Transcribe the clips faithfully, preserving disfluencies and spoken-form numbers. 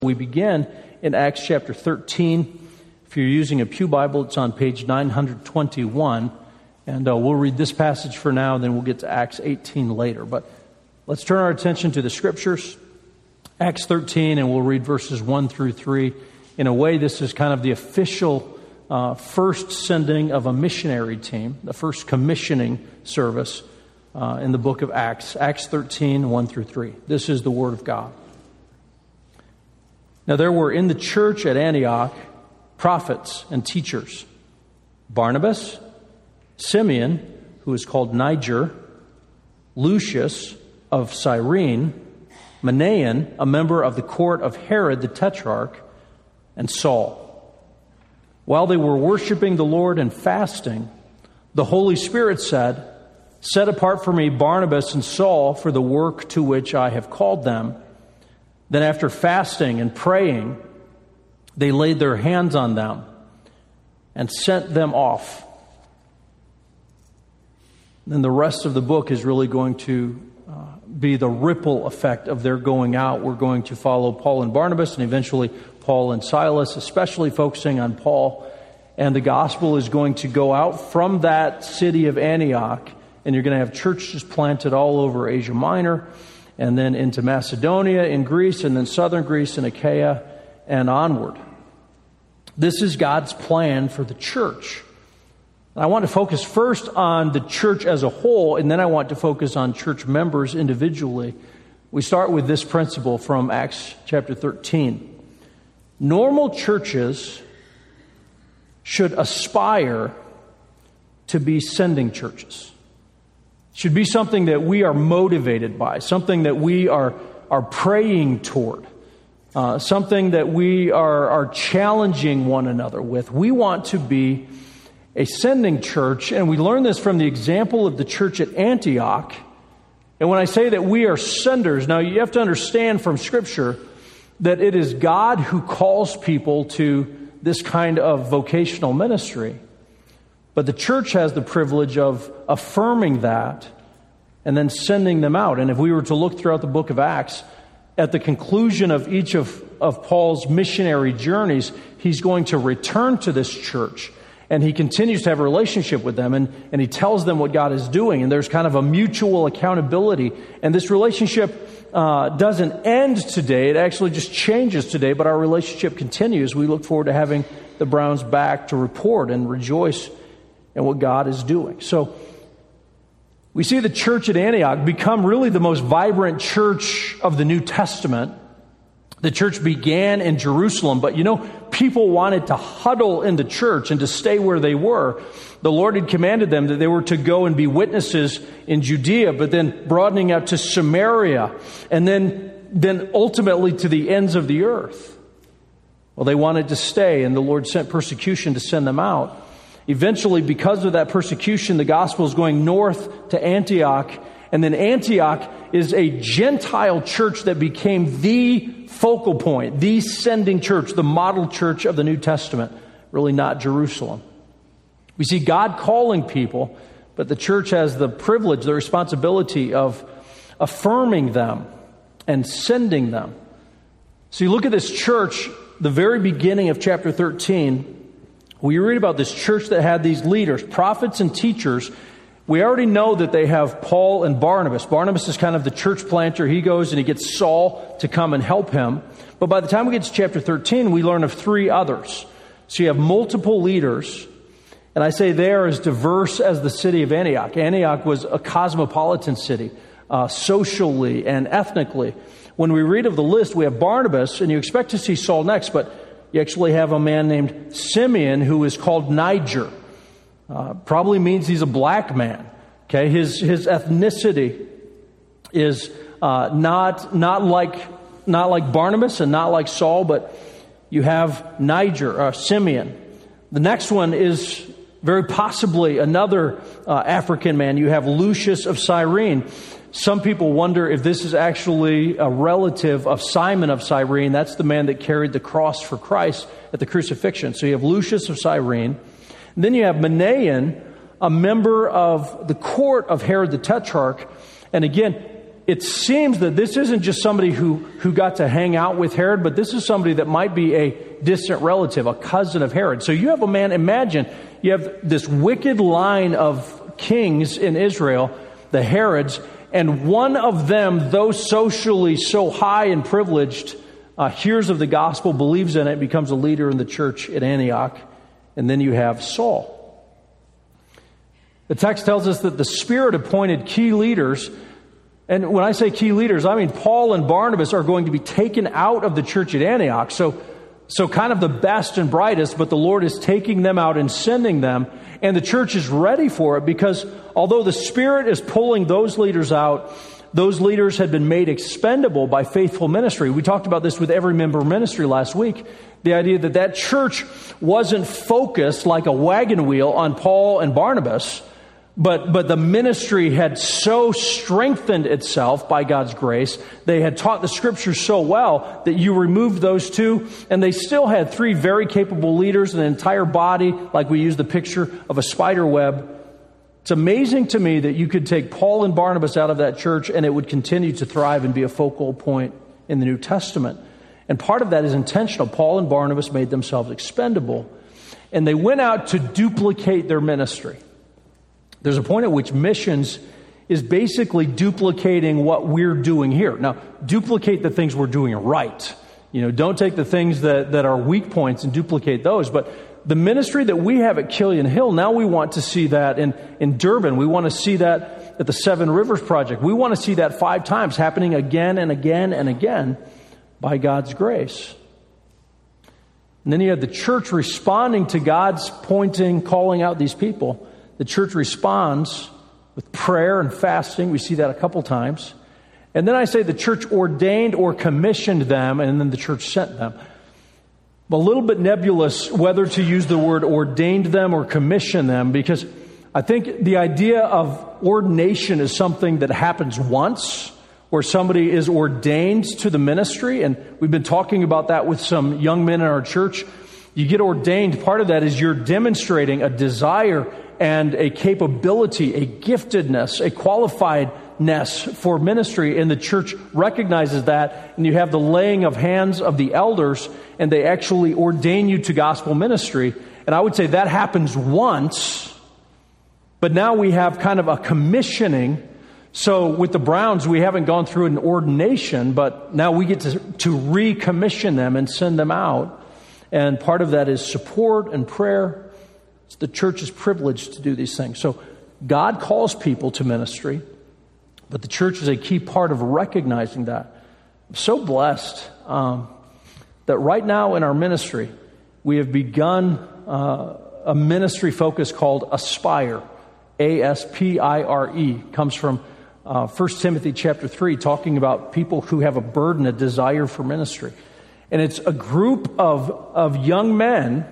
We begin in Acts chapter thirteen. If you're using a Pew Bible, it's on page nine twenty-one. And uh, we'll read this passage for now, and then we'll get to Acts eighteen later. But let's turn our attention to the Scriptures. Acts thirteen, and we'll read verses one through three. In a way, this is kind of the official uh, first sending of a missionary team, the first commissioning service uh, in the book of Acts. Acts thirteen, one through three. This is the Word of God. Now there were in the church at Antioch prophets and teachers: Barnabas, Simeon, who is called Niger, Lucius of Cyrene, Manaen, a member of the court of Herod the Tetrarch, and Saul. While they were worshiping the Lord and fasting, the Holy Spirit said, "Set apart for me Barnabas and Saul for the work to which I have called them." Then after fasting and praying, they laid their hands on them and sent them off. Then the rest of the book is really going to uh, be the ripple effect of their going out. We're going to follow Paul and Barnabas and eventually Paul and Silas, especially focusing on Paul. And the gospel is going to go out from that city of Antioch, and you're going to have churches planted all over Asia Minor, and then into Macedonia, in Greece, and then southern Greece and Achaia, and onward. This is God's plan for the church. I want to focus first on the church as a whole, and then I want to focus on church members individually. We start with this principle from Acts chapter thirteen. Normal churches should aspire to be sending churches. Should be something that we are motivated by, something that we are, are praying toward, uh, something that we are, are challenging one another with. We want to be a sending church, and we learn this from the example of the church at Antioch. And when I say that we are senders, now you have to understand from Scripture that it is God who calls people to this kind of vocational ministry. But the church has the privilege of affirming that and then sending them out. And if we were to look throughout the book of Acts, at the conclusion of each of, of Paul's missionary journeys, he's going to return to this church. And he continues to have a relationship with them, and, and he tells them what God is doing. And there's kind of a mutual accountability. And this relationship uh, doesn't end today. It actually just changes today, but our relationship continues. We look forward to having the Browns back to report and rejoice in what God is doing. So we see the church at Antioch become really the most vibrant church of the New Testament. The church began in Jerusalem, but you know, people wanted to huddle in the church and to stay where they were. The Lord had commanded them that they were to go and be witnesses in Judea, but then broadening out to Samaria, and then, then ultimately to the ends of the earth. Well, they wanted to stay, and the Lord sent persecution to send them out. Eventually, because of that persecution, the gospel is going north to Antioch. And then Antioch is a Gentile church that became the focal point, the sending church, the model church of the New Testament. Really not Jerusalem. We see God calling people, but the church has the privilege, the responsibility of affirming them and sending them. So you look at this church, the very beginning of chapter thirteen, we read about this church that had these leaders, prophets and teachers. We already know that they have Paul and Barnabas. Barnabas is kind of the church planter. He goes and he gets Saul to come and help him. But by the time we get to chapter thirteen, we learn of three others. So you have multiple leaders. And I say they are as diverse as the city of Antioch. Antioch was a cosmopolitan city, uh, socially and ethnically. When we read of the list, we have Barnabas, and you expect to see Saul next, but you actually have a man named Simeon who is called Niger. Uh, probably means he's a black man. Okay, his his ethnicity is uh, not not like not like Barnabas and not like Saul, but you have Niger, uh, Simeon. The next one is very possibly another uh, African man. You have Lucius of Cyrene. Some people wonder if this is actually a relative of Simon of Cyrene. That's the man that carried the cross for Christ at the crucifixion. So you have Lucius of Cyrene. And then you have Manaen, a member of the court of Herod the Tetrarch. And again, it seems that this isn't just somebody who, who got to hang out with Herod, but this is somebody that might be a distant relative, a cousin of Herod. So you have a man, imagine, you have this wicked line of kings in Israel, the Herods, and one of them, though socially so high and privileged, uh, hears of the gospel, believes in it, becomes a leader in the church at Antioch. And then you have Saul. The text tells us that the Spirit appointed key leaders. And when I say key leaders, I mean Paul and Barnabas are going to be taken out of the church at Antioch. So, so kind of the best and brightest, but the Lord is taking them out and sending them. And the church is ready for it because although the Spirit is pulling those leaders out, those leaders had been made expendable by faithful ministry. We talked about this with every member ministry last week. The idea that that church wasn't focused like a wagon wheel on Paul and Barnabas, But but the ministry had so strengthened itself by God's grace. They had taught the Scriptures so well that you removed those two, and they still had three very capable leaders, an entire body, like we use the picture of a spider web. It's amazing to me that you could take Paul and Barnabas out of that church, and it would continue to thrive and be a focal point in the New Testament. And part of that is intentional. Paul and Barnabas made themselves expendable, and they went out to duplicate their ministry. There's a point at which missions is basically duplicating what we're doing here. Now, duplicate the things we're doing right. You know, don't take the things that, that are weak points and duplicate those. But the ministry that we have at Killian Hill, now we want to see that in, in Durban. We want to see that at the Seven Rivers Project. We want to see that five times happening again and again and again by God's grace. And then you have the church responding to God's pointing, calling out these people. The church responds with prayer and fasting. We see that a couple times. And then I say the church ordained or commissioned them, and then the church sent them. A little bit nebulous whether to use the word ordained them or commission them, because I think the idea of ordination is something that happens once, where somebody is ordained to the ministry. And we've been talking about that with some young men in our church. You get ordained, part of that is you're demonstrating a desire and a capability, a giftedness, a qualifiedness for ministry. And the church recognizes that. And you have the laying of hands of the elders, and they actually ordain you to gospel ministry. And I would say that happens once, but now we have kind of a commissioning. So with the Browns, we haven't gone through an ordination, but now we get to, to recommission them and send them out. And part of that is support and prayer. It's the church's privilege to do these things. So God calls people to ministry, but the church is a key part of recognizing that. I'm so blessed um, that right now in our ministry, we have begun uh, a ministry focus called Aspire. A S P I R E. Comes from uh, First Timothy chapter three, talking about people who have a burden, a desire for ministry. And it's a group of, of young men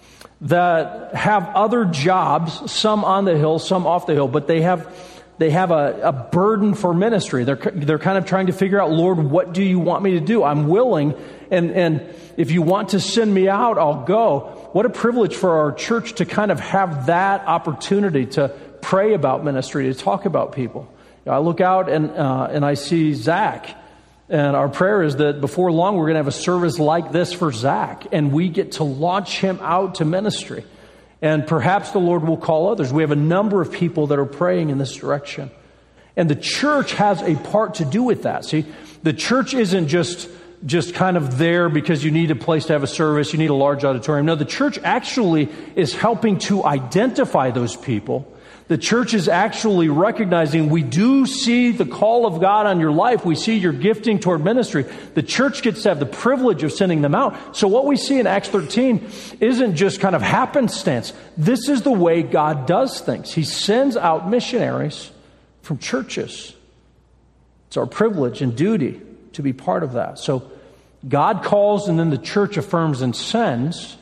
that have other jobs, some on the hill, some off the hill, but they have they have a, a burden for ministry. They're they're kind of trying to figure out, Lord, what do you want me to do? I'm willing, and and if you want to send me out, I'll go. What a privilege for our church to kind of have that opportunity to pray about ministry, to talk about people. I look out and uh, and I see Zach. And our prayer is that before long, we're going to have a service like this for Zach, and we get to launch him out to ministry. And perhaps the Lord will call others. We have a number of people that are praying in this direction. And the church has a part to do with that. See, the church isn't just, just kind of there because you need a place to have a service, you need a large auditorium. No, the church actually is helping to identify those people. The church is actually recognizing we do see the call of God on your life. We see your gifting toward ministry. The church gets to have the privilege of sending them out. So what we see in Acts thirteen isn't just kind of happenstance. This is the way God does things. He sends out missionaries from churches. It's our privilege and duty to be part of that. So God calls, and then the church affirms and sends.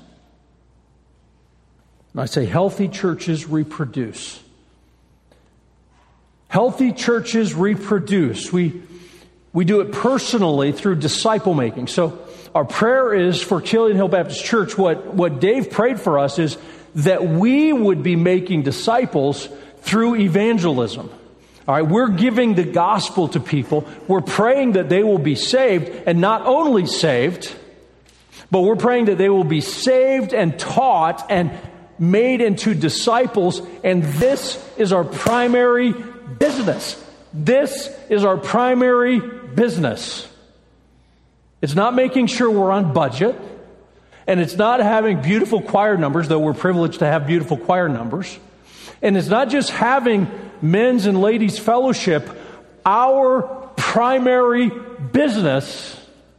And I say healthy churches reproduce. Healthy churches reproduce. We we do it personally through disciple making. So our prayer is for Killian Hill Baptist Church. What, what Dave prayed for us is that we would be making disciples through evangelism. All right, we're giving the gospel to people. We're praying that they will be saved, and not only saved, but we're praying that they will be saved and taught and made into disciples. And this is our primary business. This is our primary business. It's not making sure we're on budget. And it's not having beautiful choir numbers, though we're privileged to have beautiful choir numbers. And it's not just having men's and ladies' fellowship. Our primary business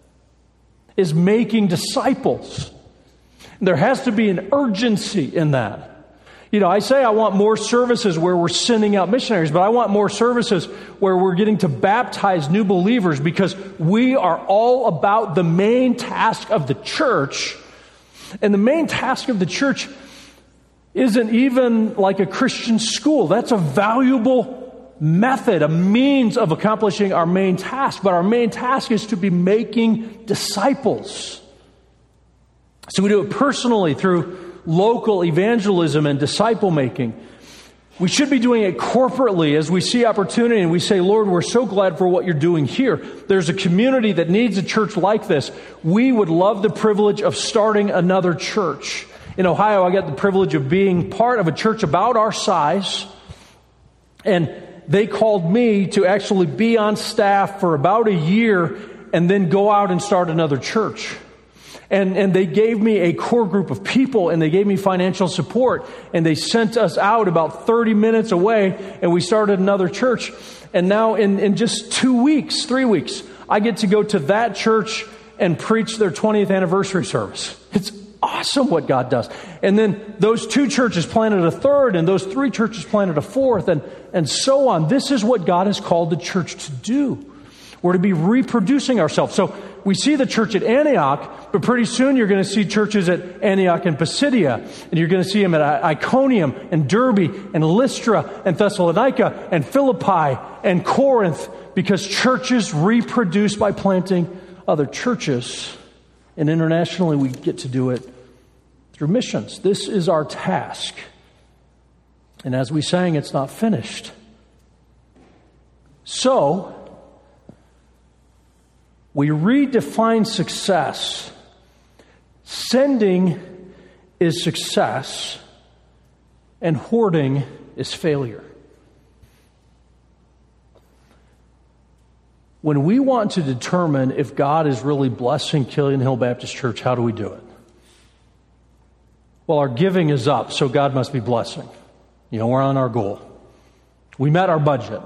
is making disciples. There has to be an urgency in that. You know, I say I want more services where we're sending out missionaries, but I want more services where we're getting to baptize new believers, because we are all about the main task of the church. And the main task of the church isn't even like a Christian school. That's a valuable method, a means of accomplishing our main task. But our main task is to be making disciples. So we do it personally through local evangelism and disciple making. We should be doing it corporately as we see opportunity and we say, Lord, we're so glad for what you're doing here. There's a community that needs a church like this. We would love the privilege of starting another church. In Ohio, I got the privilege of being part of a church about our size, and they called me to actually be on staff for about a year and then go out and start another church. And, and they gave me a core group of people, and they gave me financial support, and they sent us out about thirty minutes away, and we started another church. And now in, in just two weeks, three weeks, I get to go to that church and preach their twentieth anniversary service. It's awesome what God does. And then those two churches planted a third, and those three churches planted a fourth, and, and so on. This is what God has called the church to do. We're to be reproducing ourselves. So we see the church at Antioch, but pretty soon you're going to see churches at Antioch and Pisidia, and you're going to see them at Iconium and Derbe and Lystra and Thessalonica and Philippi and Corinth, because churches reproduce by planting other churches. And internationally, we get to do it through missions. This is our task. And as we sang, it's not finished. So, we redefine success. Sending is success, and hoarding is failure. When we want to determine if God is really blessing Killian Hill Baptist Church, how do we do it? Well, our giving is up, so God must be blessing. You know, we're on our goal. We met our budget.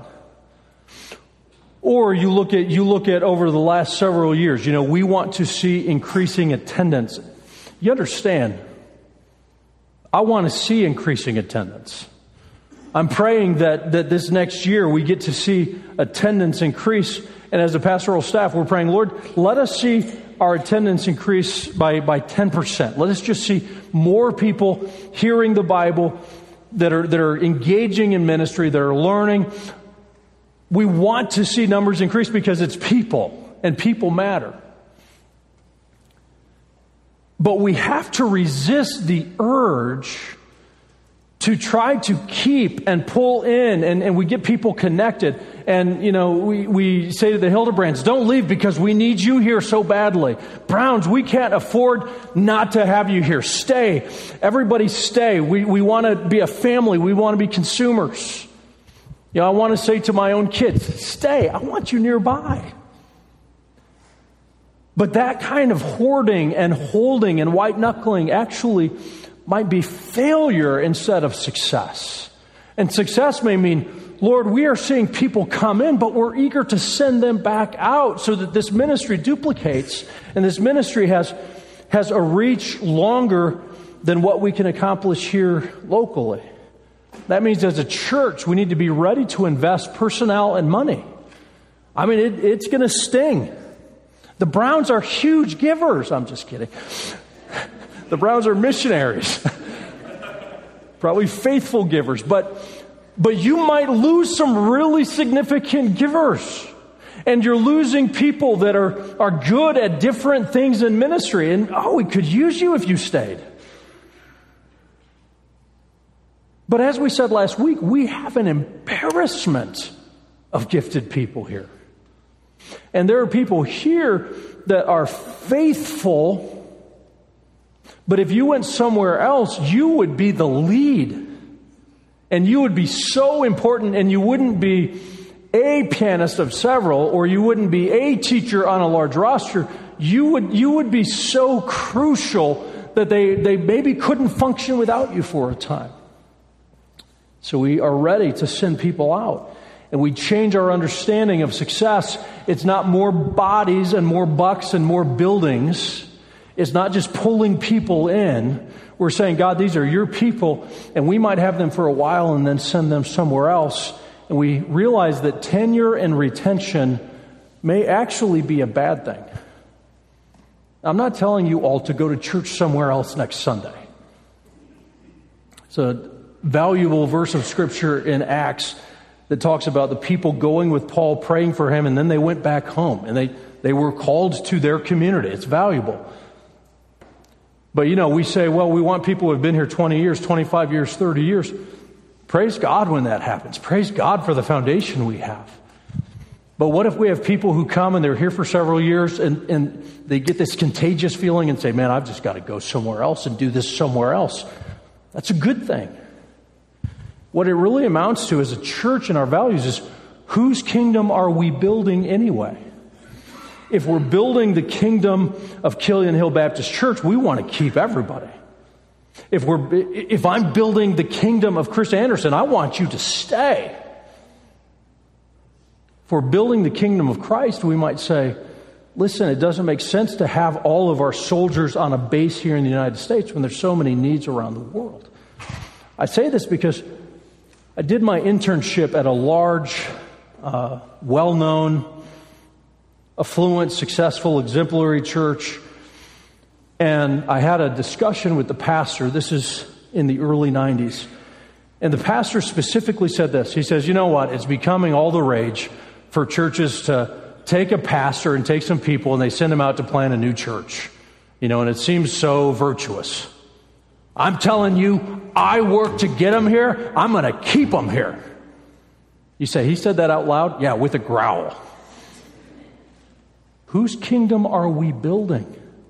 Or you look at you look at over the last several years, you know, we want to see increasing attendance. You understand, I want to see increasing attendance. I'm praying that, that this next year we get to see attendance increase. And as a pastoral staff, we're praying, Lord, let us see our attendance increase by, by ten percent. Let us just see more people hearing the Bible, that are that are engaging in ministry, that are learning. We want to see numbers increase because it's people, and people matter. But we have to resist the urge to try to keep and pull in, and, and we get people connected. And, you know, we, we say to the Hildebrands, don't leave because we need you here so badly. Browns, we can't afford not to have you here. Stay. Everybody stay. We, we want to be a family. We want to be consumers. You know, I want to say to my own kids, stay. I want you nearby. But that kind of hoarding and holding and white-knuckling actually might be failure instead of success. And success may mean, Lord, we are seeing people come in, but we're eager to send them back out so that this ministry duplicates, and this ministry has, has a reach longer than what we can accomplish here locally. That means as a church, we need to be ready to invest personnel and money. I mean, it, it's going to sting. The Browns are huge givers. I'm just kidding. The Browns are missionaries. Probably faithful givers. But, but you might lose some really significant givers. And you're losing people that are, are good at different things in ministry. And, oh, we could use you if you stayed. But as we said last week, we have an embarrassment of gifted people here. And there are people here that are faithful, but if you went somewhere else, you would be the lead. And you would be so important, and you wouldn't be a pianist of several, or you wouldn't be a teacher on a large roster. You would, you would be so crucial that they, they maybe couldn't function without you for a time. So we are ready to send people out. And we change our understanding of success. It's not more bodies and more bucks and more buildings. It's not just pulling people in. We're saying, God, these are your people, and we might have them for a while and then send them somewhere else. And we realize that tenure and retention may actually be a bad thing. I'm not telling you all to go to church somewhere else next Sunday. It's a valuable verse of Scripture in Acts that talks about the people going with Paul, praying for him, and then they went back home, and they, they were called to their community. It's valuable. But, you know, we say, well, we want people who have been here twenty years, twenty-five years, thirty years. Praise God when that happens. Praise God for the foundation we have. But what if we have people who come and they're here for several years and, and they get this contagious feeling and say, man, I've just got to go somewhere else and do this somewhere else. That's a good thing. What it really amounts to as a church and our values is, whose kingdom are we building anyway? If we're building the kingdom of Killian Hill Baptist Church, we want to keep everybody. If we're, if I'm building the kingdom of Chris Anderson, I want you to stay. If we're building the kingdom of Christ, we might say, listen, it doesn't make sense to have all of our soldiers on a base here in the United States when there's so many needs around the world. I say this because I did my internship at a large, uh, well-known, affluent, successful, exemplary church. And I had a discussion with the pastor. This is in the early nineties. And the pastor specifically said this. He says, you know what? It's becoming all the rage for churches to take a pastor and take some people and they send them out to plant a new church. You know, and it seems so virtuous. I'm telling you, I work to get them here. I'm going to keep them here. You say, he said that out loud? Yeah, with a growl. Whose kingdom are we building?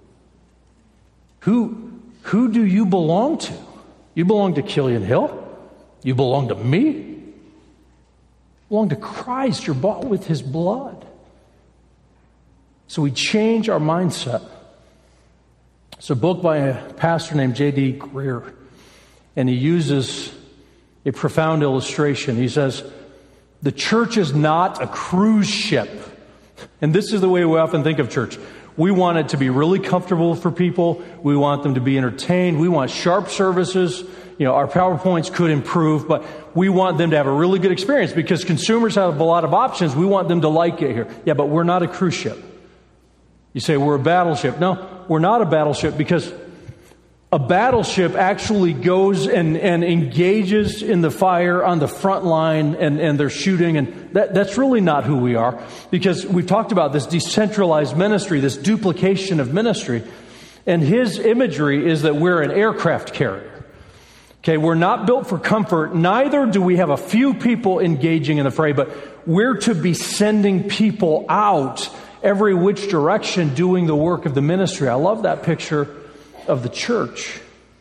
Who, who do you belong to? You belong to Killian Hill? You belong to me? You belong to Christ. You're bought with his blood. So we change our mindset. It's a book by a pastor named J D Greer, and he uses a profound illustration. He says, the church is not a cruise ship. And this is the way we often think of church. We want it to be really comfortable for people. We want them to be entertained. We want sharp services. You know, our PowerPoints could improve, but we want them to have a really good experience because consumers have a lot of options. We want them to like it here. Yeah, but we're not a cruise ship. You say we're a battleship. No, we're not a battleship because a battleship actually goes and, and engages in the fire on the front line and, and they're shooting. And that, that's really not who we are, because we've talked about this decentralized ministry, this duplication of ministry. And his imagery is that we're an aircraft carrier. Okay, we're not built for comfort. Neither do we have a few people engaging in the fray, but we're to be sending people out every which direction doing the work of the ministry. I love that picture of the church.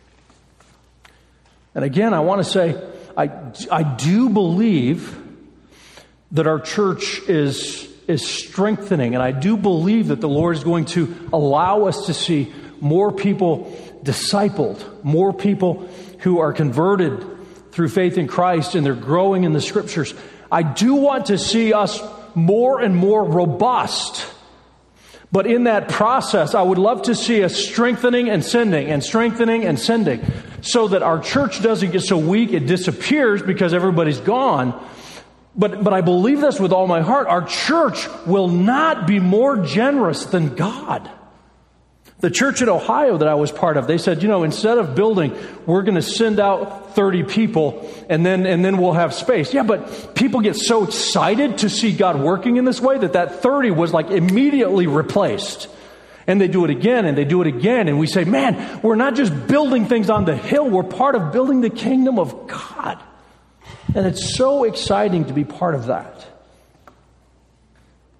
And again, I want to say, I, I do believe that our church is, is strengthening, and I do believe that the Lord is going to allow us to see more people discipled, more people who are converted through faith in Christ, and they're growing in the Scriptures. I do want to see us more and more robust. But in that process, I would love to see us strengthening and sending and strengthening and sending so that our church doesn't get so weak it disappears because everybody's gone. But, but I believe this with all my heart. Our church will not be more generous than God. The church in Ohio that I was part of, they said, you know, instead of building, we're going to send out thirty people and then and then we'll have space. Yeah, but people get so excited to see God working in this way that that thirty was like immediately replaced. And they do it again and they do it again. And we say, man, we're not just building things on the hill. We're part of building the kingdom of God. And it's so exciting to be part of that.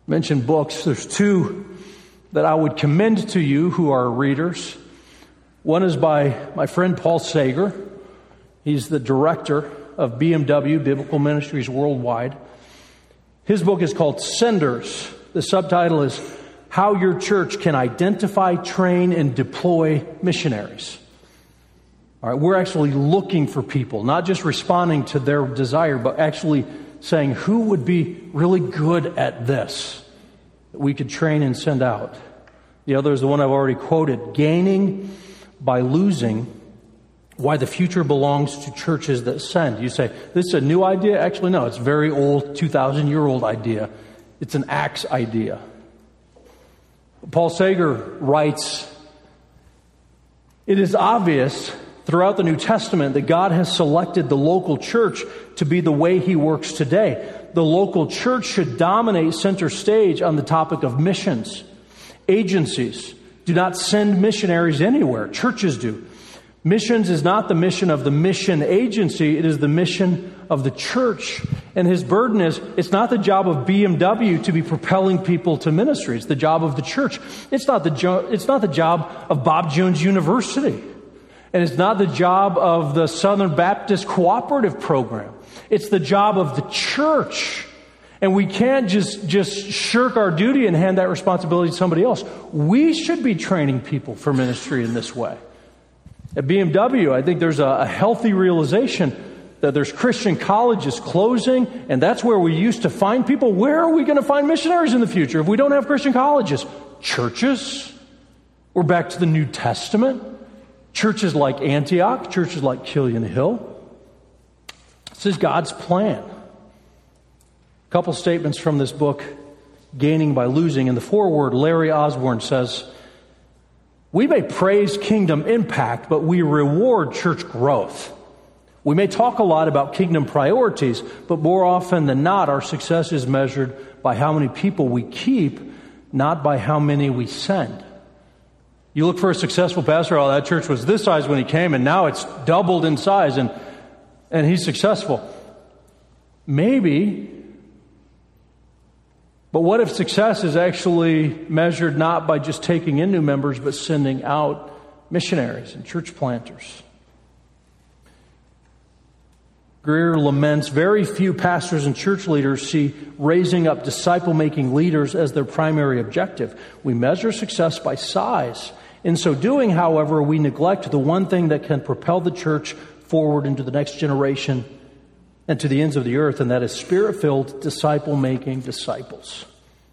mentioned books. There's two that I would commend to you who are readers. One is by my friend Paul Sager. He's the director of B M W, Biblical Ministries Worldwide. His book is called Senders. The subtitle is How Your Church Can Identify, Train, and Deploy Missionaries. All right, we're actually looking for people, not just responding to their desire, but actually saying who would be really good at this that we could train and send out. The other is the one I've already quoted, Gaining by Losing, Why the Future Belongs to Churches That Send. You say, this is a new idea? Actually, no, it's a very old, two thousand year old idea. It's an Acts idea. Paul Sager writes, it is obvious throughout the New Testament that God has selected the local church to be the way He works today. The local church should dominate center stage on the topic of missions. Agencies do not send missionaries anywhere. Churches do. Missions is not the mission of the mission agency. It is the mission of the church. And his burden is, it's not the job of B M W to be propelling people to ministry. It's the job of the church. It's not the, jo- it's not the job of Bob Jones University. And it's not the job of the Southern Baptist Cooperative Program. It's the job of the church. And we can't just, just shirk our duty and hand that responsibility to somebody else. We should be training people for ministry in this way. At B M W, I think there's a, a healthy realization that there's Christian colleges closing, and that's where we used to find people. Where are we going to find missionaries in the future if we don't have Christian colleges? Churches. We're back to the New Testament. Churches like Antioch, churches like Killian Hill. This is God's plan. A couple statements from this book, Gaining by Losing. In the foreword, Larry Osborne says, we may praise kingdom impact, but we reward church growth. We may talk a lot about kingdom priorities, but more often than not, our success is measured by how many people we keep, not by how many we send. You look for a successful pastor, oh, that church was this size when he came, and now it's doubled in size, and, and he's successful. Maybe. But what if success is actually measured not by just taking in new members, but sending out missionaries and church planters? Greer laments, very few pastors and church leaders see raising up disciple-making leaders as their primary objective. We measure success by size. In so doing, however, we neglect the one thing that can propel the church forward into the next generation and to the ends of the earth, and that is Spirit-filled, disciple-making disciples.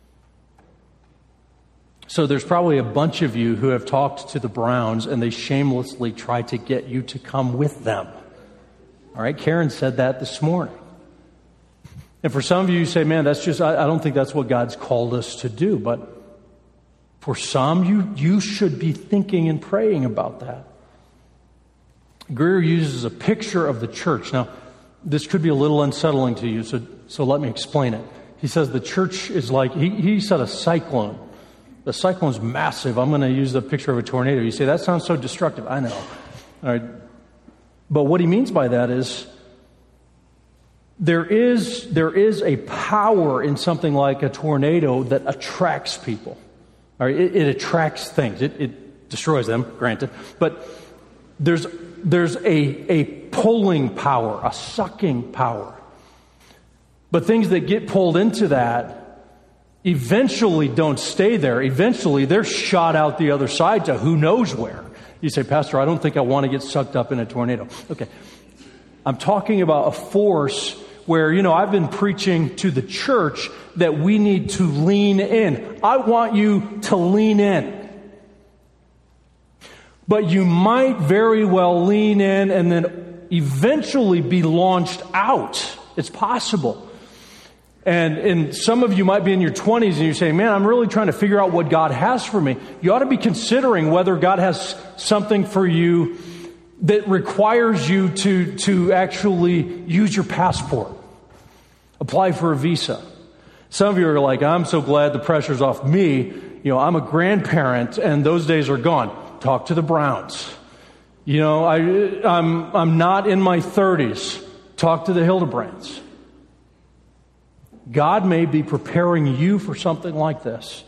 So there's probably a bunch of you who have talked to the Browns, and they shamelessly try to get you to come with them. All right, Karen said that this morning. And for some of you, you say, man, that's just, I, I don't think that's what God's called us to do. But for some, you, you should be thinking and praying about that. Greer uses a picture of the church. Now, this could be a little unsettling to you, so, so let me explain it. He says the church is like, he, he said a cyclone. The cyclone's massive. I'm going to use the picture of a tornado. You say, that sounds so destructive. I know. All right. But what he means by that is there is there is a power in something like a tornado that attracts people. All right, it, it attracts things. It, it destroys them, granted. But there's there's a a pulling power, a sucking power. But things that get pulled into that eventually don't stay there. Eventually, they're shot out the other side to who knows where. You say, Pastor, I don't think I want to get sucked up in a tornado. Okay. I'm talking about a force where, you know, I've been preaching to the church that we need to lean in. I want you to lean in. But you might very well lean in and then eventually be launched out. It's possible. And, and some of you might be in your twenties and you're saying, man, I'm really trying to figure out what God has for me. You ought to be considering whether God has something for you that requires you to, to actually use your passport. Apply for a visa. Some of you are like, I'm so glad the pressure's off me. You know, I'm a grandparent and those days are gone. Talk to the Browns. You know, I, I'm, I'm not in my thirties. Talk to the Hildebrands. God may be preparing you for something like this.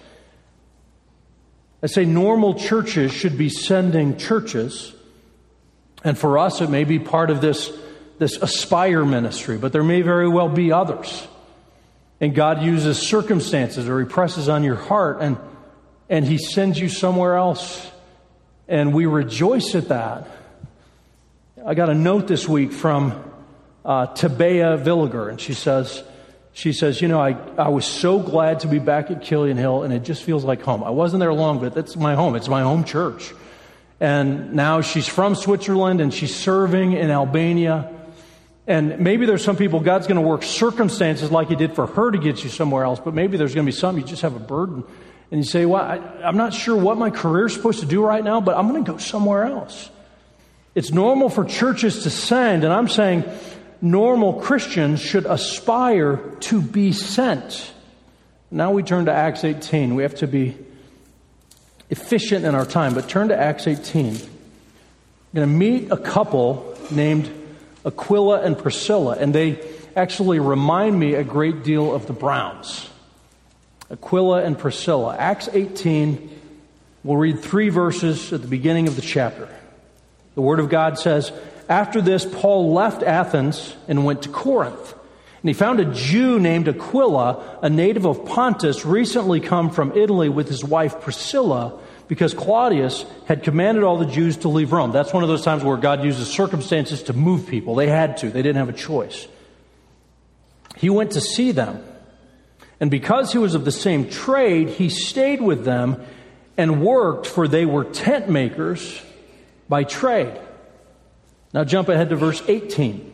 I say normal churches should be sending churches, and for us it may be part of this, this Aspire ministry, but there may very well be others. And God uses circumstances, or He presses on your heart, and, and He sends you somewhere else, and we rejoice at that. I got a note this week from uh, Tabea Villiger, and she says, She says, you know, I, I was so glad to be back at Killian Hill, and it just feels like home. I wasn't there long, but it's my home. It's my home church. And now she's from Switzerland, and she's serving in Albania. And maybe there's some people, God's going to work circumstances like He did for her to get you somewhere else, but maybe there's going to be some, you just have a burden. And you say, well, I, I'm not sure what my career is supposed to do right now, but I'm going to go somewhere else. It's normal for churches to send, and I'm saying, normal Christians should aspire to be sent. Now we turn to Acts eighteen. We have to be efficient in our time, but turn to Acts eighteen. We're going to meet a couple named Aquila and Priscilla, and they actually remind me a great deal of the Browns. Aquila and Priscilla. Acts eighteen, we'll read three verses at the beginning of the chapter. The Word of God says, after this, Paul left Athens and went to Corinth. And he found a Jew named Aquila, a native of Pontus, recently come from Italy with his wife Priscilla, because Claudius had commanded all the Jews to leave Rome. That's one of those times where God uses circumstances to move people. They had to. They didn't have a choice. He went to see them. And because he was of the same trade, he stayed with them and worked, for they were tent makers by trade. Now jump ahead to verse eighteen.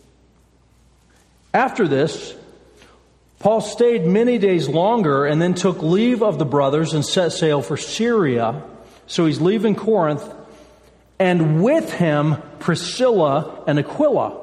After this, Paul stayed many days longer and then took leave of the brothers and set sail for Syria. So he's leaving Corinth, and with him Priscilla and Aquila.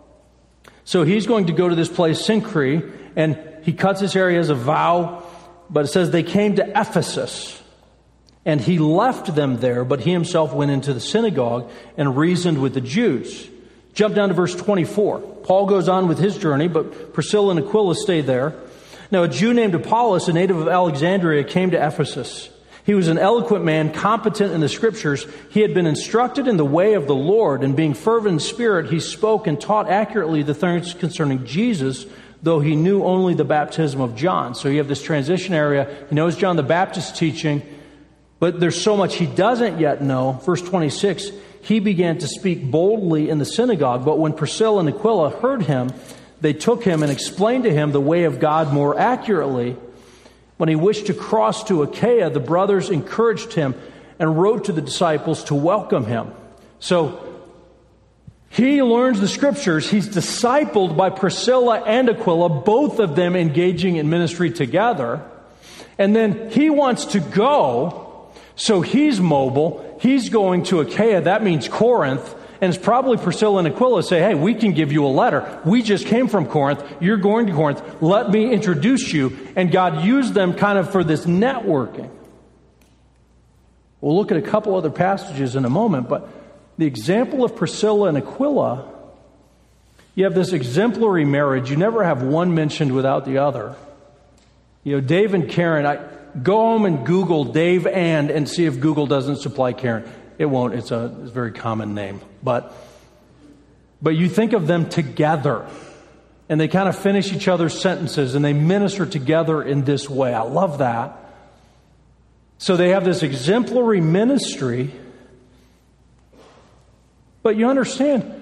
So he's going to go to this place, Cenchreae, and he cuts his hair, he has a vow, but it says they came to Ephesus. And he left them there, but he himself went into the synagogue and reasoned with the Jews. Jump down to verse twenty-four. Paul goes on with his journey, but Priscilla and Aquila stay there. Now a Jew named Apollos, a native of Alexandria, came to Ephesus. He was an eloquent man, competent in the Scriptures. He had been instructed in the way of the Lord, and being fervent in spirit, he spoke and taught accurately the things concerning Jesus, though he knew only the baptism of John. So you have this transition area. He knows John the Baptist's teaching, but there's so much he doesn't yet know. Verse twenty-six, he began to speak boldly in the synagogue, but when Priscilla and Aquila heard him, they took him and explained to him the way of God more accurately. When he wished to cross to Achaia, the brothers encouraged him and wrote to the disciples to welcome him. So he learns the Scriptures. He's discipled by Priscilla and Aquila, both of them engaging in ministry together. And then he wants to go. So he's mobile. He's going to Achaia. That means Corinth. And it's probably Priscilla and Aquila say, hey, we can give you a letter. We just came from Corinth. You're going to Corinth. Let me introduce you. And God used them kind of for this networking. We'll look at a couple other passages in a moment, but the example of Priscilla and Aquila, you have this exemplary marriage. You never have one mentioned without the other. You know, Dave and Karen, I go home and Google Dave and and see if Google doesn't supply Karen. It won't. It's a, it's a very common name. But, but you think of them together, and they kind of finish each other's sentences, and they minister together in this way. I love that. So they have this exemplary ministry. But you understand,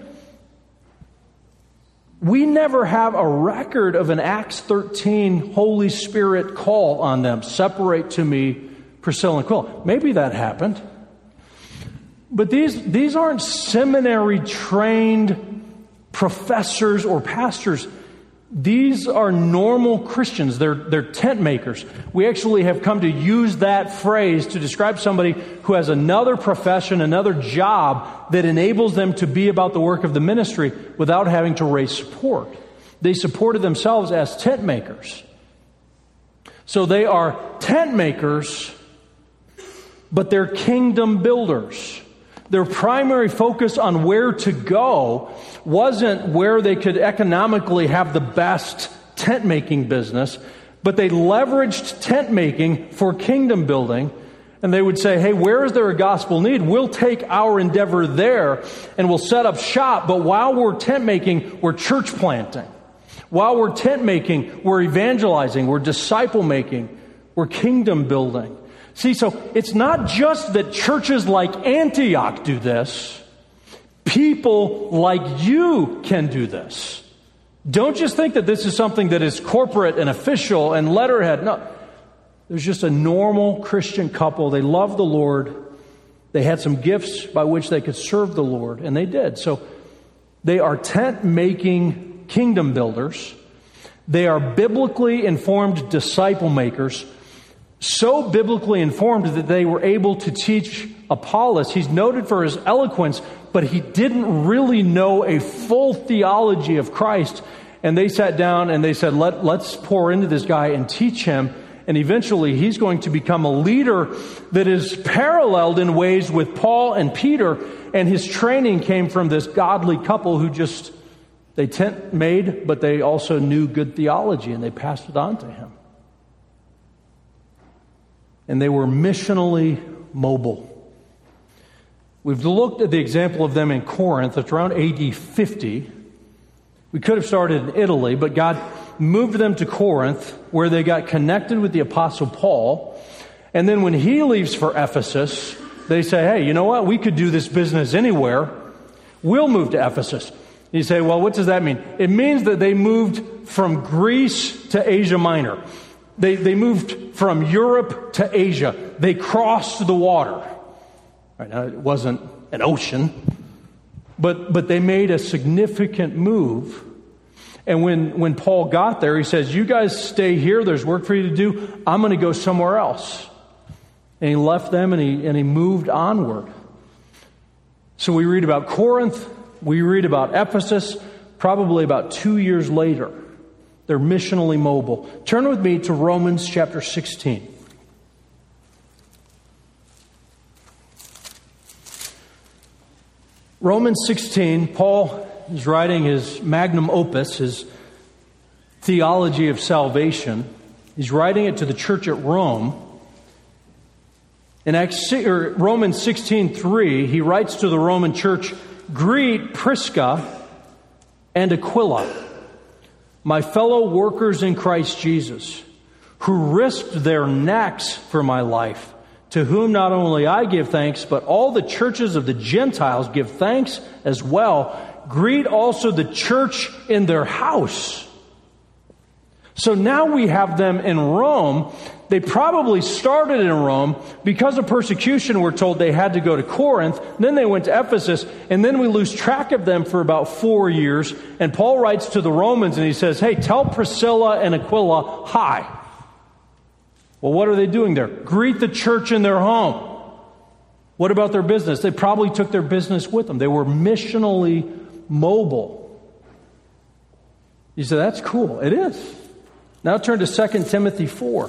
we never have a record of an Acts thirteen Holy Spirit call on them. Separate to me Priscilla and Aquila. Maybe that happened. But these, these aren't seminary-trained professors or pastors. These are normal Christians. They're, they're tent makers. We actually have come to use that phrase to describe somebody who has another profession, another job that enables them to be about the work of the ministry without having to raise support. They supported themselves as tent makers. So they are tent makers, but they're kingdom builders. Their primary focus on where to go wasn't where they could economically have the best tent making business, but they leveraged tent making for kingdom building. And they would say, hey, where is there a gospel need? We'll take our endeavor there and we'll set up shop. But while we're tent making, we're church planting. While we're tent making, we're evangelizing, we're disciple making, we're kingdom building. See, so it's not just that churches like Antioch do this. People like you can do this. Don't just think that this is something that is corporate and official and letterhead. No. There's just a normal Christian couple. They love the Lord. They had some gifts by which they could serve the Lord, and they did. So they are tent-making kingdom builders. They are biblically informed disciple makers, so biblically informed that they were able to teach Apollos. He's noted for his eloquence, but he didn't really know a full theology of Christ. And they sat down and they said, Let, let's pour into this guy and teach him. And eventually he's going to become a leader that is paralleled in ways with Paul and Peter. And his training came from this godly couple who just, they tent made, but they also knew good theology and they passed it on to him. And they were missionally mobile. We've looked at the example of them in Corinth. It's around A D fifty. We could have started in Italy, but God moved them to Corinth, where they got connected with the Apostle Paul. And then when he leaves for Ephesus, they say, hey, you know what? We could do this business anywhere. We'll move to Ephesus. You say, well, what does that mean? It means that they moved from Greece to Asia Minor. They, they moved from Europe to Asia. They crossed the water. Right, now, it wasn't an ocean, but, but they made a significant move. And when, when Paul got there, he says, you guys stay here. There's work for you to do. I'm going to go somewhere else. And he left them and he, and he moved onward. So we read about Corinth. We read about Ephesus. Probably about two years later, they're missionally mobile. Turn with me to Romans chapter sixteen. Romans sixteen, Paul is writing his magnum opus, his theology of salvation. He's writing it to the church at Rome. In Acts, or Romans sixteen three, he writes to the Roman church, greet Prisca and Aquila, my fellow workers in Christ Jesus, who risked their necks for my life, to whom not only I give thanks, but all the churches of the Gentiles give thanks as well. Greet also the church in their house. So now we have them in Rome. They probably started in Rome. Because of persecution, we're told they had to go to Corinth. Then they went to Ephesus. And then we lose track of them for about four years. And Paul writes to the Romans and he says, hey, tell Priscilla and Aquila hi. Well, what are they doing there? Greet the church in their home. What about their business? They probably took their business with them. They were missionally mobile. You say, that's cool. It is. Now turn to Second Timothy four.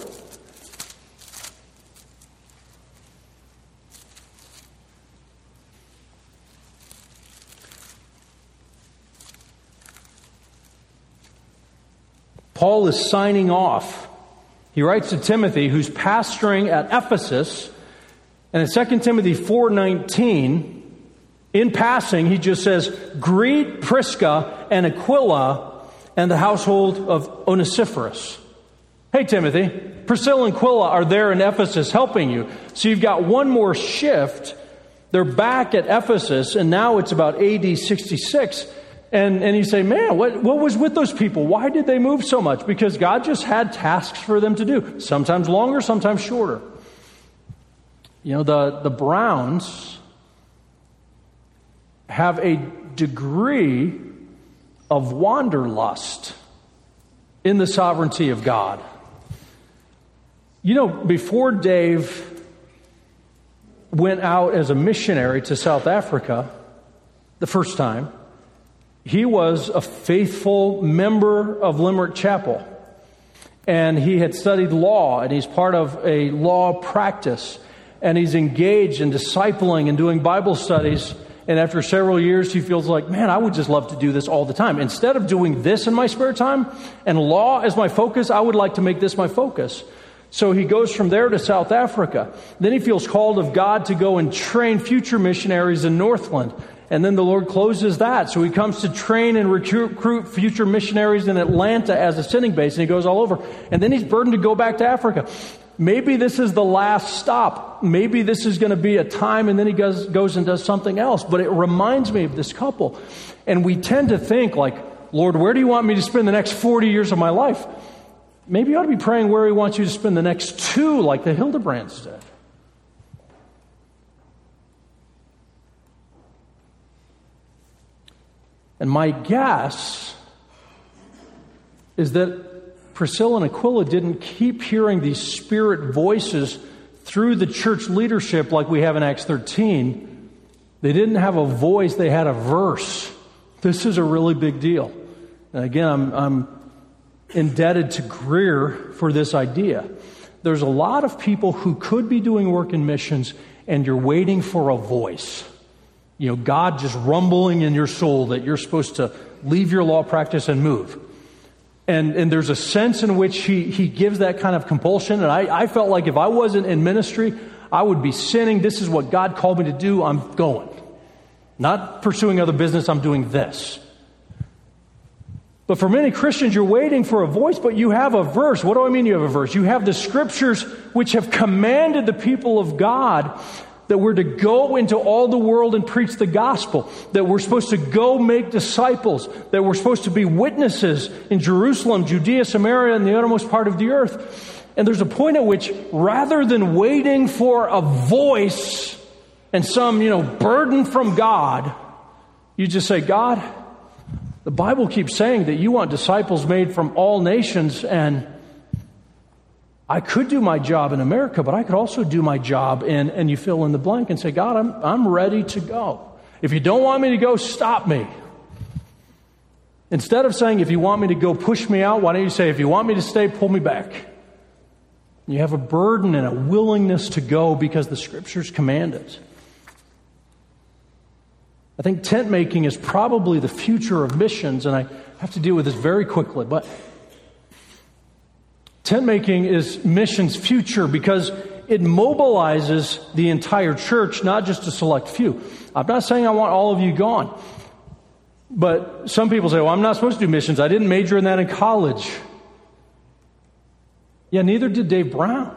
Paul is signing off. He writes to Timothy, who's pastoring at Ephesus. And in Second Timothy four nineteen, in passing, he just says, greet Prisca and Aquila and the household of Onesiphorus. Hey, Timothy, Priscilla and Aquila are there in Ephesus helping you. So you've got one more shift. They're back at Ephesus, and now it's about A D sixty-six. And, and you say, man, what, what was with those people? Why did they move so much? Because God just had tasks for them to do. Sometimes longer, sometimes shorter. You know, the, the Browns have a degree of wanderlust in the sovereignty of God. You know, before Dave went out as a missionary to South Africa the first time, he was a faithful member of Limerick Chapel. And he had studied law, and he's part of a law practice. And he's engaged in discipling and doing Bible studies. And after several years, he feels like, man, I would just love to do this all the time. Instead of doing this in my spare time and law as my focus, I would like to make this my focus. So he goes from there to South Africa. Then he feels called of God to go and train future missionaries in Northland. And then the Lord closes that. So he comes to train and recruit future missionaries in Atlanta as a sending base, and he goes all over. And then he's burdened to go back to Africa. Maybe this is the last stop. Maybe this is going to be a time, and then he goes, goes and does something else. But it reminds me of this couple. And we tend to think like, Lord, where do you want me to spend the next forty years of my life? Maybe you ought to be praying where he wants you to spend the next two, like the Hildebrands did. And my guess is that Priscilla and Aquila didn't keep hearing these spirit voices through the church leadership like we have in Acts thirteen. They didn't have a voice, they had a verse. This is a really big deal. And again, I'm, I'm indebted to Greer for this idea. There's a lot of people who could be doing work in missions, and you're waiting for a voice. You know, God just rumbling in your soul that you're supposed to leave your law practice and move. And and there's a sense in which he, he gives that kind of compulsion. And I, I felt like if I wasn't in ministry, I would be sinning. This is what God called me to do. I'm going. Not pursuing other business. I'm doing this. But for many Christians, you're waiting for a voice, but you have a verse. What do I mean you have a verse? You have the scriptures which have commanded the people of God that we're to go into all the world and preach the gospel, that we're supposed to go make disciples, that we're supposed to be witnesses in Jerusalem, Judea, Samaria, and the uttermost part of the earth. And there's a point at which, rather than waiting for a voice and some, you know, burden from God, you just say, God, the Bible keeps saying that you want disciples made from all nations, and I could do my job in America, but I could also do my job in, and you fill in the blank and say, God, I'm, I'm ready to go. If you don't want me to go, stop me. Instead of saying, if you want me to go, push me out, why don't you say, if you want me to stay, pull me back. You have a burden and a willingness to go because the scriptures command it. I think tent making is probably the future of missions, and I have to deal with this very quickly, but tent making is mission's future because it mobilizes the entire church, not just a select few. I'm not saying I want all of you gone. But some people say, well, I'm not supposed to do missions. I didn't major in that in college. Yeah, neither did Dave Brown.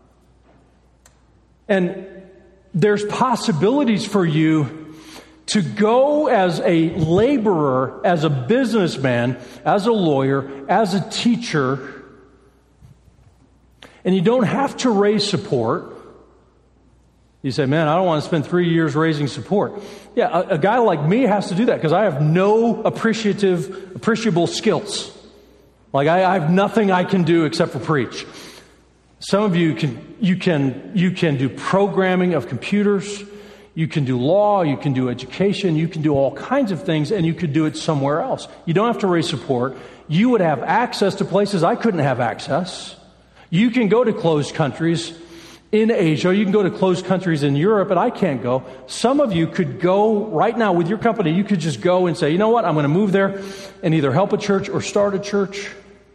And there's possibilities for you to go as a laborer, as a businessman, as a lawyer, as a teacher. And you don't have to raise support. You say, man, I don't want to spend three years raising support. Yeah, a, a guy like me has to do that because I have no appreciative, appreciable skills. Like I, I have nothing I can do except for preach. Some of you can, you can, you can do programming of computers. You can do law. You can do education. You can do all kinds of things, and you could do it somewhere else. You don't have to raise support. You would have access to places I couldn't have access. You can go to closed countries in Asia. You can go to closed countries in Europe, and I can't go. Some of you could go right now with your company. You could just go and say, you know what? I'm going to move there and either help a church or start a church.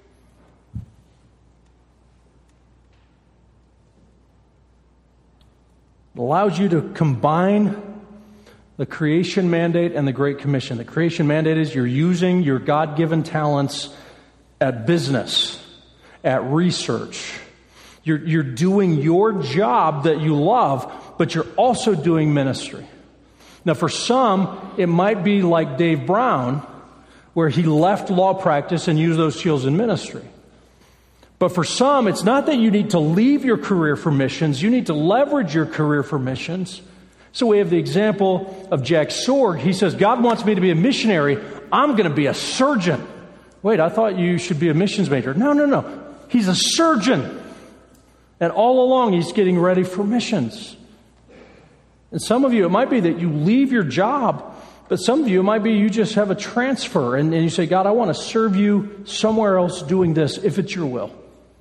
It allows you to combine the creation mandate and the Great Commission. The creation mandate is you're using your God-given talents at business, at research. You're, you're doing your job that you love, but you're also doing ministry. Now, for some, it might be like Dave Brown, where he left law practice and used those skills in ministry. But for some, it's not that you need to leave your career for missions. You need to leverage your career for missions. So we have the example of Jack Sorg. He says, God wants me to be a missionary. I'm going to be a surgeon. Wait, I thought you should be a missions major. No, no, no. He's a surgeon. And all along, he's getting ready for missions. And some of you, it might be that you leave your job, but some of you, it might be you just have a transfer. And, and you say, God, I want to serve you somewhere else doing this, if it's your will.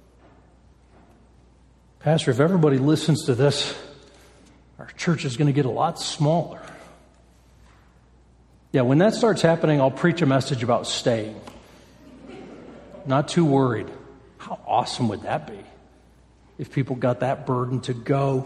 Pastor, if everybody listens to this, our church is going to get a lot smaller. Yeah, when that starts happening, I'll preach a message about staying. Not too worried. How awesome would that be if people got that burden to go?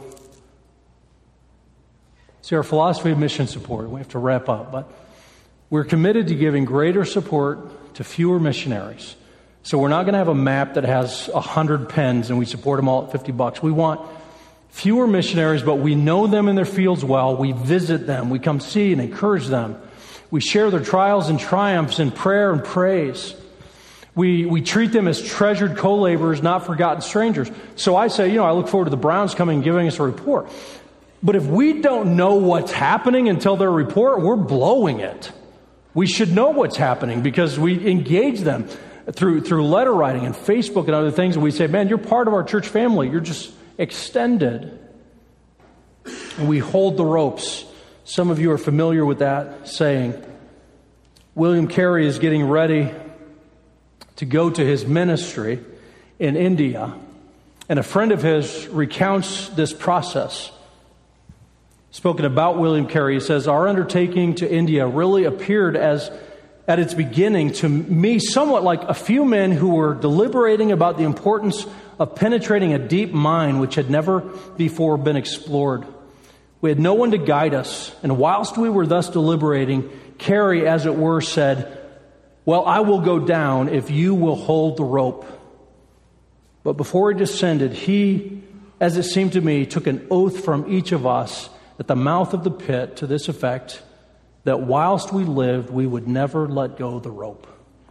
See, our philosophy of mission support, we have to wrap up, but we're committed to giving greater support to fewer missionaries. So we're not going to have a map that has a hundred pens and we support them all at fifty bucks. We want fewer missionaries, but we know them in their fields well. We visit them. We come see and encourage them. We share their trials and triumphs in prayer and praise. We we treat them as treasured co-laborers, not forgotten strangers. So I say, you know, I look forward to the Browns coming and giving us a report. But if we don't know what's happening until their report, we're blowing it. We should know what's happening because we engage them through through letter writing and Facebook and other things. And we say, man, you're part of our church family. You're just extended. And we hold the ropes. Some of you are familiar with that saying. William Carey is getting ready to go to his ministry in India. And a friend of his recounts this process. Spoken about William Carey, he says, our undertaking to India really appeared as, at its beginning, to me somewhat like a few men who were deliberating about the importance of penetrating a deep mine which had never before been explored. We had no one to guide us, and whilst we were thus deliberating, Carey, as it were, said, well, I will go down if you will hold the rope. But before he descended, he, as it seemed to me, took an oath from each of us at the mouth of the pit to this effect, that whilst we lived, we would never let go of the rope.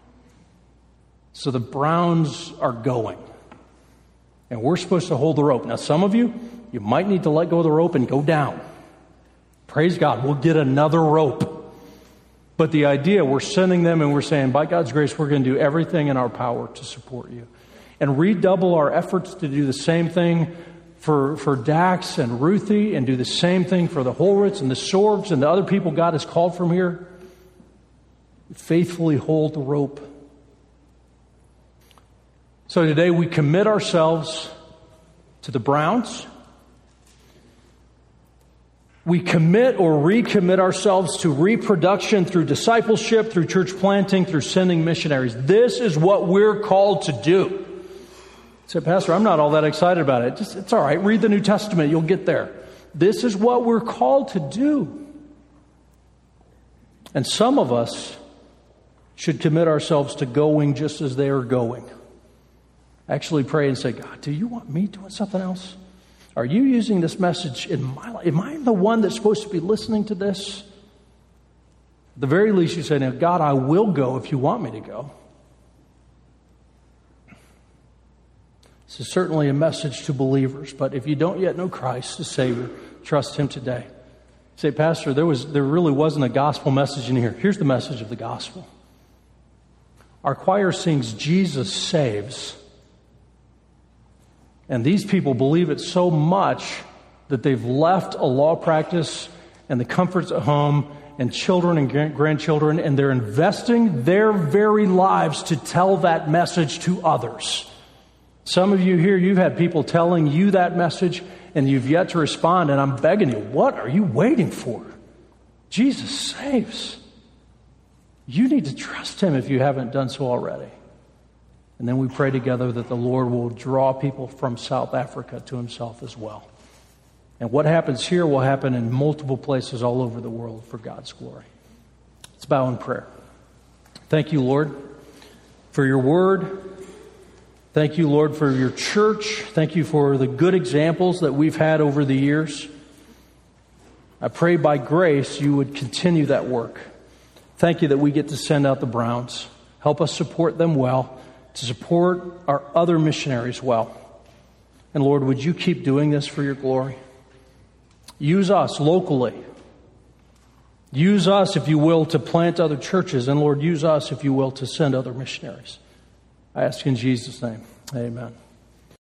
So the Browns are going. And we're supposed to hold the rope. Now, some of you, you might need to let go of the rope and go down. Praise God, we'll get another rope. But the idea, we're sending them and we're saying, by God's grace, we're going to do everything in our power to support you. And redouble our efforts to do the same thing for, for Dax and Ruthie, and do the same thing for the Holrits and the Sorbs and the other people God has called from here. Faithfully hold the rope. So today we commit ourselves to the Browns. We commit or recommit ourselves to reproduction through discipleship, through church planting, through sending missionaries. This is what we're called to do. Say, Pastor, I'm not all that excited about it. Just, it's all right. Read the New Testament. You'll get there. This is what we're called to do. And some of us should commit ourselves to going just as they are going. Actually pray and say, God, do you want me doing something else? Are you using this message in my life? Am I the one that's supposed to be listening to this? At the very least, you say, now, God, I will go if you want me to go. This is certainly a message to believers, but if you don't yet know Christ as Savior, trust Him today. Say, Pastor, there was there really wasn't a gospel message in here. Here's the message of the gospel. Our choir sings, Jesus saves. And these people believe it so much that they've left a law practice and the comforts at home and children and grandchildren, and they're investing their very lives to tell that message to others. Some of you here, you've had people telling you that message, and you've yet to respond, and I'm begging you, what are you waiting for? Jesus saves. You need to trust Him if you haven't done so already. And then we pray together that the Lord will draw people from South Africa to Himself as well. And what happens here will happen in multiple places all over the world for God's glory. Let's bow in prayer. Thank you, Lord, for your word. Thank you, Lord, for your church. Thank you for the good examples that we've had over the years. I pray by grace you would continue that work. Thank you that we get to send out the Browns. Help us support them well, to support our other missionaries well. And Lord, would you keep doing this for your glory? Use us locally. Use us, if you will, to plant other churches. And Lord, use us, if you will, to send other missionaries. I ask in Jesus' name, amen.